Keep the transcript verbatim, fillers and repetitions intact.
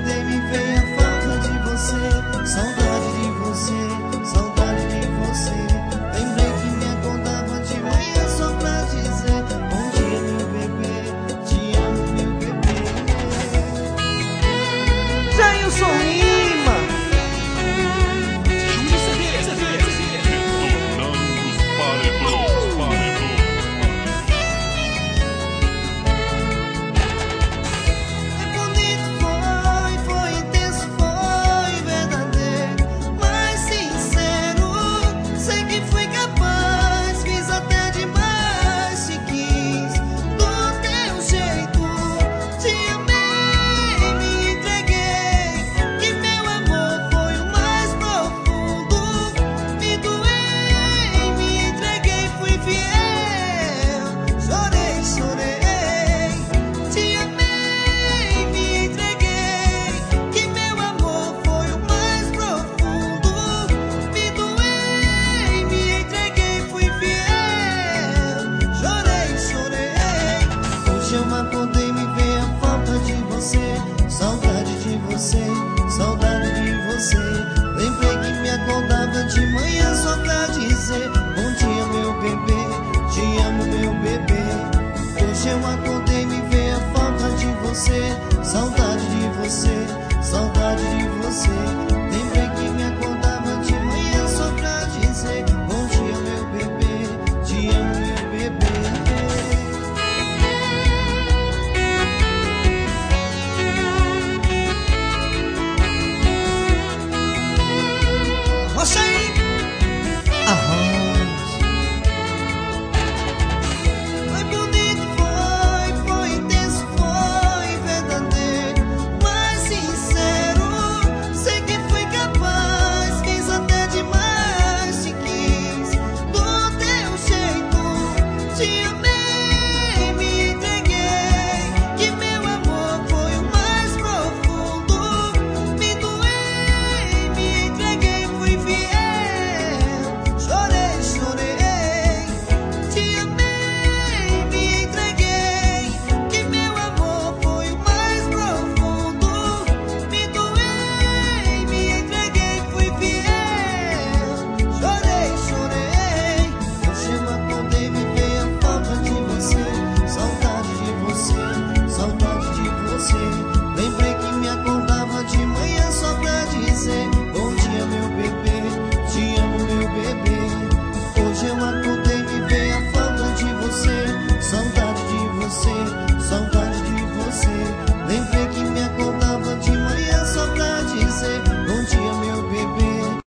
acordei me veio a falta de você, saudade de você, saudade de você. Lembrei que me acordava de manhã só pra dizer bom dia meu bebê, te amo meu bebê. Jailson Lima. Eu acordei me veio a falta de você, saudade de você, saudade de você. Lembrei que me acordava de manhã só pra dizer